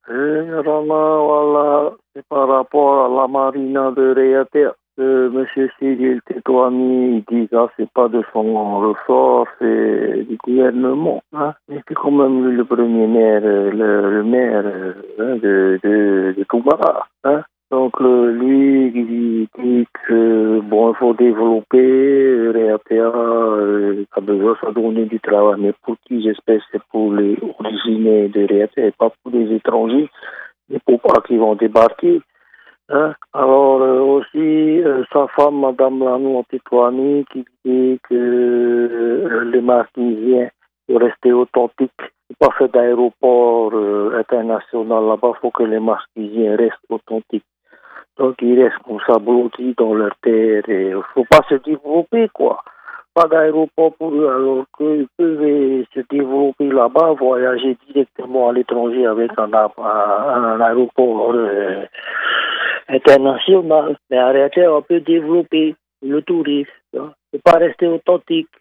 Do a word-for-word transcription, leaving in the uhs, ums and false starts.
Généralement, voilà, c'est par rapport à la marina de Réater. Euh, Monsieur Cyril Tétouani, il dit que c'est pas de son ressort, c'est du gouvernement. Hein. Mais c'est quand même lui le premier maire, euh, le, le maire euh, hein, de, de, de Toubara. Hein. Donc le, lui, il dit que bon, il faut développer Réater, euh, ça a besoin de donner du travail. Mais pour qui, j'espère, c'est pour les originaires de Réater, pas pour les étrangers, les pauvres qui vont débarquer. Hein? Alors euh, aussi euh, sa femme, Madame Lanou Tétouani, qui dit que euh, les Marquisiens doivent rester authentiques. Il n'y a pas fait d'aéroport euh, international là-bas, il faut que les Marquisiens restent authentiques. Donc ils restent comme ça bloqués dans leur terre et il ne faut pas se développer quoi. Pas d'aéroport pour eux alors qu'ils peuvent se développer là-bas, voyager directement à l'étranger avec un, un, un aéroport euh, international. Mais arrêtez, on peut développer le tourisme. Ne pas rester authentique.